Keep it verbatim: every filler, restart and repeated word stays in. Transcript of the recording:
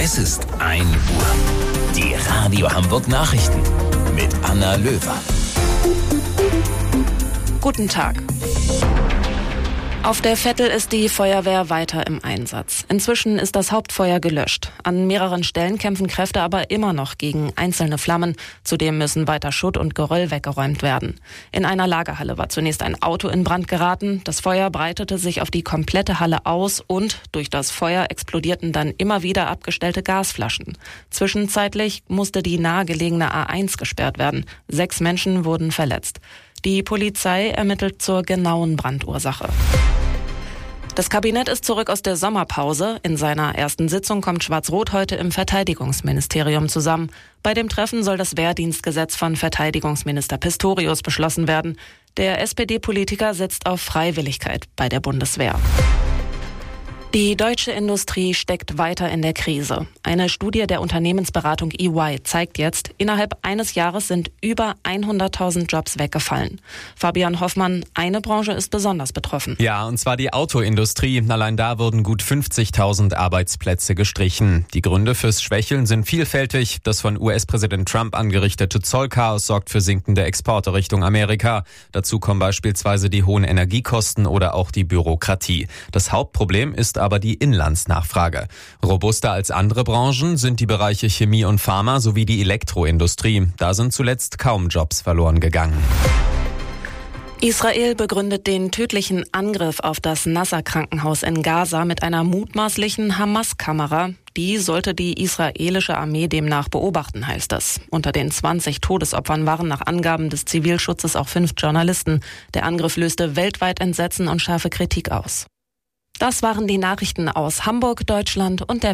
Es ist ein Uhr. Die Radio Hamburg Nachrichten mit Anna Löwer. Guten Tag. Auf der Vettel ist die Feuerwehr weiter im Einsatz. Inzwischen ist das Hauptfeuer gelöscht. An mehreren Stellen kämpfen Kräfte aber immer noch gegen einzelne Flammen. Zudem müssen weiter Schutt und Geröll weggeräumt werden. In einer Lagerhalle war zunächst ein Auto in Brand geraten. Das Feuer breitete sich auf die komplette Halle aus und durch das Feuer explodierten dann immer wieder abgestellte Gasflaschen. Zwischenzeitlich musste die nahegelegene A eins gesperrt werden. Sechs Menschen wurden verletzt. Die Polizei ermittelt zur genauen Brandursache. Das Kabinett ist zurück aus der Sommerpause. In seiner ersten Sitzung kommt Schwarz-Rot heute im Verteidigungsministerium zusammen. Bei dem Treffen soll das Wehrdienstgesetz von Verteidigungsminister Pistorius beschlossen werden. Der S P D-Politiker setzt auf Freiwilligkeit bei der Bundeswehr. Die deutsche Industrie steckt weiter in der Krise. Eine Studie der Unternehmensberatung E Y zeigt jetzt, innerhalb eines Jahres sind über hunderttausend Jobs weggefallen. Fabian Hoffmann, eine Branche ist besonders betroffen. Ja, und zwar die Autoindustrie. Allein da wurden gut fünfzigtausend Arbeitsplätze gestrichen. Die Gründe fürs Schwächeln sind vielfältig. Das von U S-Präsident Trump angerichtete Zollchaos sorgt für sinkende Exporte Richtung Amerika. Dazu kommen beispielsweise die hohen Energiekosten oder auch die Bürokratie. Das Hauptproblem ist aber die Inlandsnachfrage. Robuster als andere Branchen sind die Bereiche Chemie und Pharma sowie die Elektroindustrie. Da sind zuletzt kaum Jobs verloren gegangen. Israel begründet den tödlichen Angriff auf das Nasser-Krankenhaus in Gaza mit einer mutmaßlichen Hamas-Kamera. Die sollte die israelische Armee demnach beobachten, heißt es. Unter den zwanzig Todesopfern waren nach Angaben des Zivilschutzes auch fünf Journalisten. Der Angriff löste weltweit Entsetzen und scharfe Kritik aus. Das waren die Nachrichten aus Hamburg, Deutschland und der